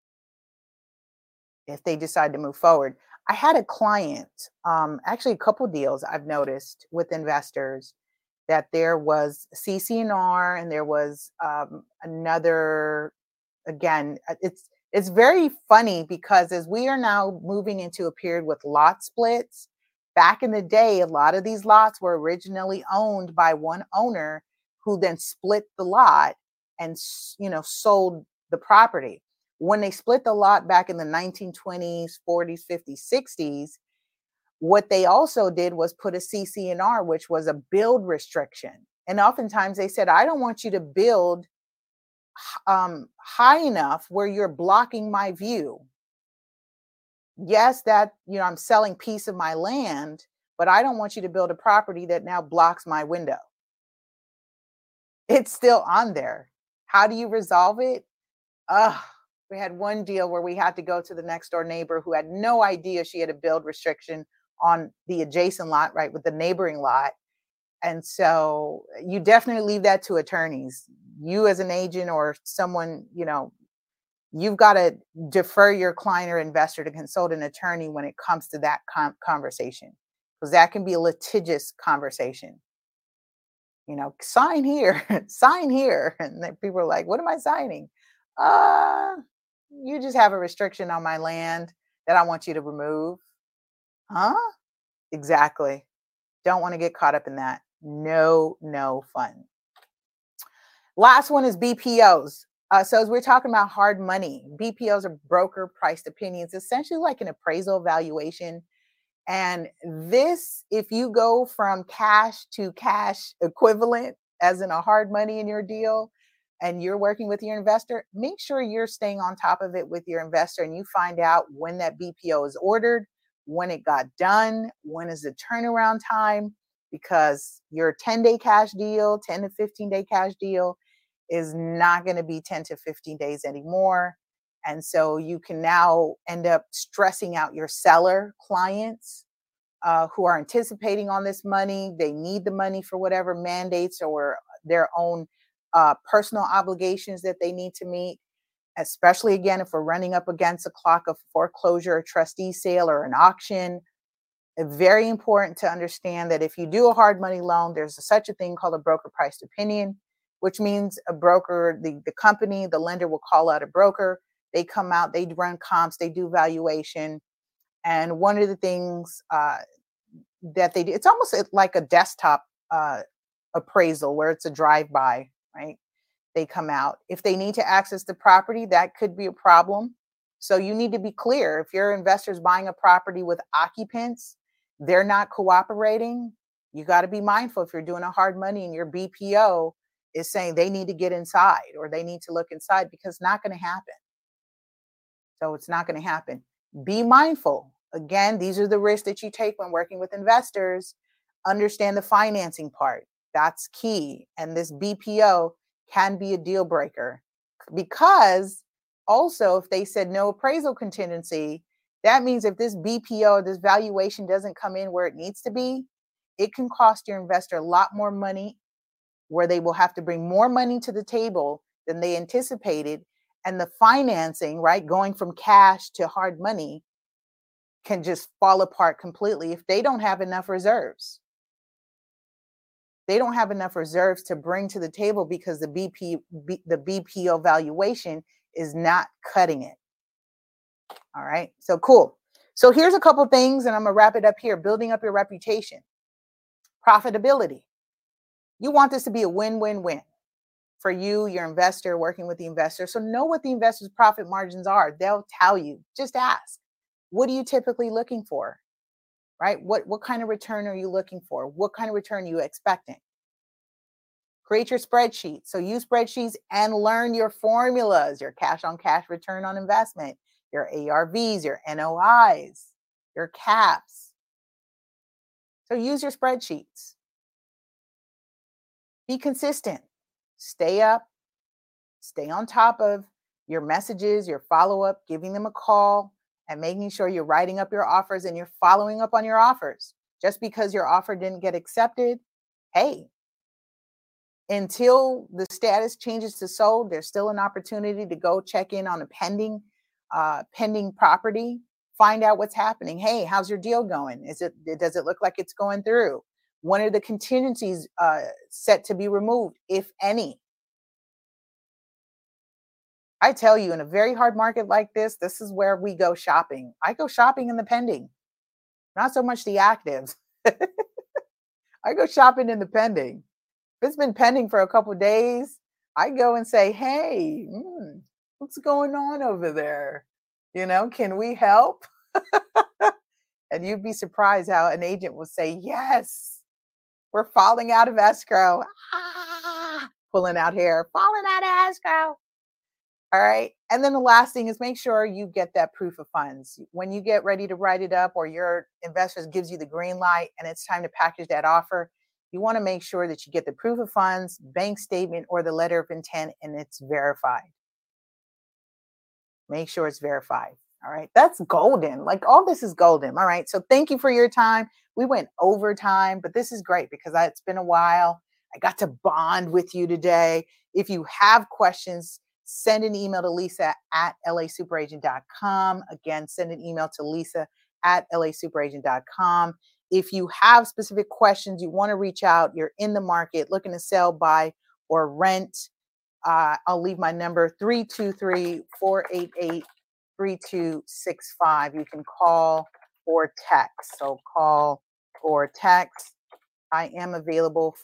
if they decide to move forward. I had a client, actually a couple deals I've noticed with investors, that there was CC&R and there was another, again, it's very funny because as we are now moving into a period with lot splits, back in the day, a lot of these lots were originally owned by one owner who then split the lot and, sold the property. When they split the lot back in the 1920s, 40s, 50s, 60s, what they also did was put a CC&R, which was a build restriction. And oftentimes they said, I don't want you to build high enough where you're blocking my view. Yes, that, I'm selling piece of my land, but I don't want you to build a property that now blocks my window. It's still on there. How do you resolve it? We had one deal where we had to go to the next door neighbor who had no idea she had a build restriction on the adjacent lot, right, with the neighboring lot. And so you definitely leave that to attorneys. You as an agent or someone, you've got to defer your client or investor to consult an attorney when it comes to that conversation, because that can be a litigious conversation. Sign here, sign here. And then people are like, what am I signing? You just have a restriction on my land that I want you to remove. Huh? Exactly. Don't want to get caught up in that. No fun. Last one is BPOs. So as we're talking about hard money, BPOs are broker priced opinions, essentially like an appraisal valuation. And this, if you go from cash to cash equivalent, as in a hard money in your deal, and you're working with your investor, make sure you're staying on top of it with your investor and you find out when that BPO is ordered, when it got done, when is the turnaround time, because your 10-day cash deal, 10 to 15-day cash deal is not going to be 10 to 15 days anymore. And so you can now end up stressing out your seller clients who are anticipating on this money. They need the money for whatever mandates or their own personal obligations that they need to meet, especially again, if we're running up against a clock of foreclosure, a trustee sale, or an auction. It's very important to understand that if you do a hard money loan, there's such a thing called a broker priced opinion, which means a broker, the company, the lender will call out a broker. They come out, they run comps, they do valuation. And one of the things that they do, it's almost like a desktop appraisal where it's a drive-by, right? They come out. If they need to access the property, that could be a problem. So you need to be clear. If your investor's buying a property with occupants, they're not cooperating, you got to be mindful if you're doing a hard money and your BPO is saying they need to get inside or they need to look inside, because it's not going to happen. So it's not going to happen. Be mindful. Again, these are the risks that you take when working with investors. Understand the financing part. That's key. And this BPO can be a deal breaker, because also if they said no appraisal contingency, that means if this BPO, this valuation doesn't come in where it needs to be, it can cost your investor a lot more money, where they will have to bring more money to the table than they anticipated. And the financing, right, going from cash to hard money can just fall apart completely if they don't have enough reserves. They don't have enough reserves to bring to the table because the BPO valuation is not cutting it. All right, so cool. So here's a couple things, and I'm gonna wrap it up here. Building up your reputation. Profitability. You want this to be a win-win-win for you, your investor, working with the investor. So know what the investor's profit margins are. They'll tell you. Just ask. What are you typically looking for? Right? What kind of return are you looking for? What kind of return are you expecting? Create your spreadsheet. So use spreadsheets and learn your formulas, your cash on cash return on investment, your ARVs, your NOIs, your caps. So use your spreadsheets. Be consistent. Stay up. Stay on top of your messages, your follow-up, giving them a call, and making sure you're writing up your offers and you're following up on your offers. Just because your offer didn't get accepted, hey, until the status changes to sold, there's still an opportunity to go check in on a pending property, find out what's happening. Hey, how's your deal going? Does it look like it's going through? When are the contingencies set to be removed, if any? I tell you, in a very hard market like this is where we go shopping. I go shopping in the pending, not so much the actives. I go shopping in the pending. If it's been pending for a couple of days, I go and say, hey, what's going on over there? Can we help? And you'd be surprised how an agent will say, yes, we're falling out of escrow. Pulling out hair, falling out of escrow. All right. And then the last thing is make sure you get that proof of funds. When you get ready to write it up or your investors gives you the green light and it's time to package that offer, you want to make sure that you get the proof of funds, bank statement, or the letter of intent, and it's verified. Make sure it's verified. All right. That's golden. Like all this is golden. All right. So thank you for your time. We went over time, but this is great because it's been a while. I got to bond with you today. If you have questions, send an email to Lisa at LASuperagent.com. Again, send an email to Lisa at LASuperagent.com. If you have specific questions, you want to reach out, you're in the market, looking to sell, buy, or rent, I'll leave my number 323-488-3265. You can call or text. So call or text. I am available.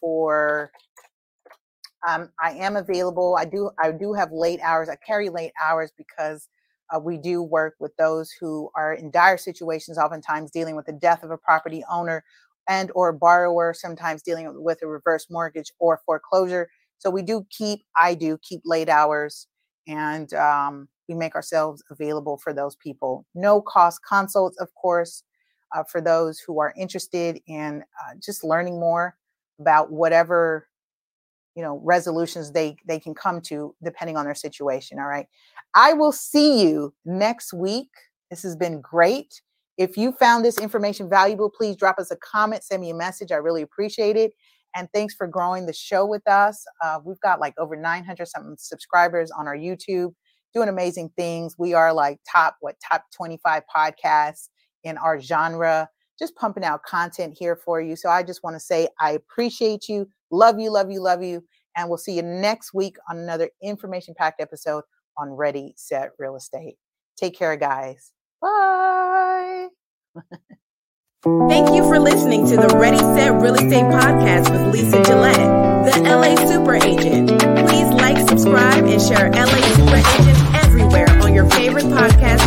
I do have late hours. I carry late hours because we do work with those who are in dire situations, oftentimes dealing with the death of a property owner and or borrower, sometimes dealing with a reverse mortgage or foreclosure. So I do keep late hours, and we make ourselves available for those people. No cost consults, of course, for those who are interested in just learning more about whatever resolutions they can come to depending on their situation. All right. I will see you next week. This has been great. If you found this information valuable, please drop us a comment, send me a message. I really appreciate it. And thanks for growing the show with us. We've got like over 900 something subscribers on our YouTube, doing amazing things. We are like top 25 podcasts in our genre, just pumping out content here for you. So I just want to say, I appreciate you. Love you, love you, love you. And we'll see you next week on another information-packed episode on Ready, Set, Real Estate. Take care, guys. Bye. Thank you for listening to the Ready, Set, Real Estate podcast with Lisa Gillette, the LA Super Agent. Please like, subscribe, and share LA Super Agent everywhere on your favorite podcast